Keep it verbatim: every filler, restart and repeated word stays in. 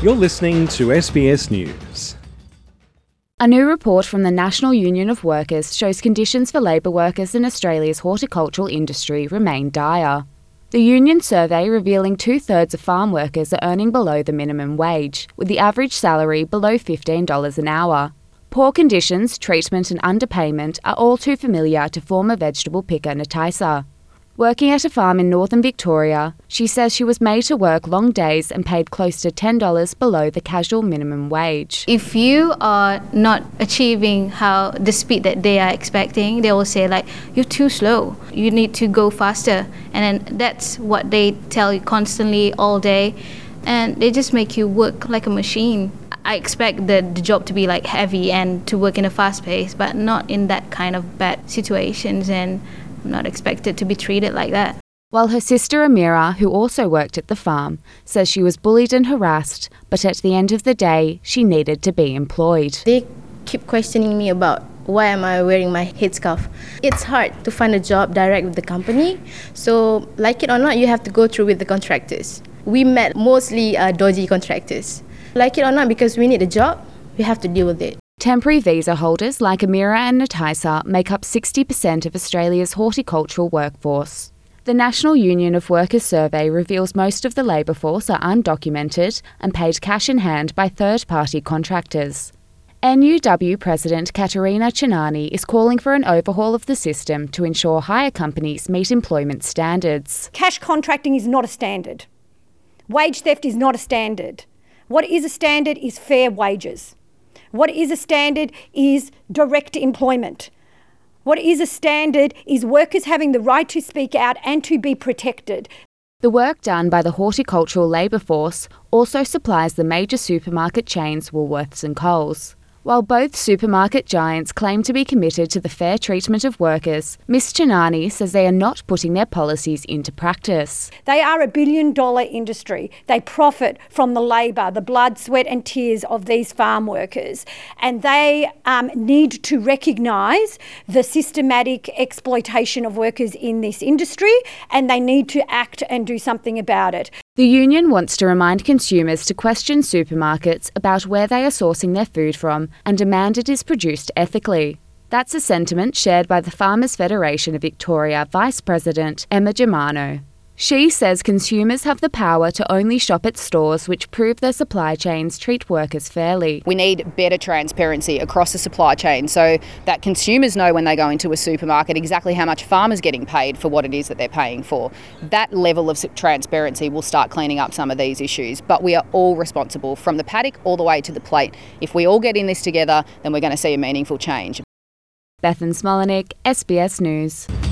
You're listening to S B S News. A new report from the National Union of Workers shows conditions for labour workers in Australia's horticultural industry remain dire. The union survey revealing two-thirds of farm workers are earning below the minimum wage, with the average salary below fifteen dollars an hour. Poor conditions, treatment and underpayment are all too familiar to former vegetable picker Nataisa. Working at a farm in northern Victoria, she says she was made to work long days and paid close to ten dollars below the casual minimum wage. If you are not achieving how the speed that they are expecting, they will say like, you're too slow, you need to go faster. And then that's what they tell you constantly all day. And they just make you work like a machine. I expect the, the job to be like heavy and to work in a fast pace, but not in that kind of bad situations, and I'm not expected to be treated like that. While her sister Amira, who also worked at the farm, says she was bullied and harassed, but at the end of the day, she needed to be employed. They keep questioning me about why am I wearing my headscarf. It's hard to find a job direct with the company, so like it or not, you have to go through with the contractors. We met mostly uh, dodgy contractors. Like it or not, because we need a job, we have to deal with it. Temporary visa holders like Amira and Nataisa make up sixty percent of Australia's horticultural workforce. The National Union of Workers survey reveals most of the labour force are undocumented and paid cash in hand by third-party contractors. N U W President Katerina Chinani is calling for an overhaul of the system to ensure hire companies meet employment standards. Cash contracting is not a standard. Wage theft is not a standard. What is a standard is fair wages. What is a standard is direct employment. What is a standard is workers having the right to speak out and to be protected. The work done by the horticultural labour force also supplies the major supermarket chains Woolworths and Coles. While both supermarket giants claim to be committed to the fair treatment of workers, Miz Chinani says they are not putting their policies into practice. They are a billion dollar industry. They profit from the labour, the blood, sweat and tears of these farm workers. And they um, need to recognise the systematic exploitation of workers in this industry, and they need to act and do something about it. The union wants to remind consumers to question supermarkets about where they are sourcing their food from and demand it is produced ethically. That's a sentiment shared by the Farmers Federation of Victoria Vice President Emma Germano. She says consumers have the power to only shop at stores which prove their supply chains treat workers fairly. We need better transparency across the supply chain so that consumers know when they go into a supermarket exactly how much farmers getting paid for what it is that they're paying for. That level of transparency will start cleaning up some of these issues, but we are all responsible from the paddock all the way to the plate. If we all get in this together, then we're going to see a meaningful change. Bethan Smolenick, S B S News.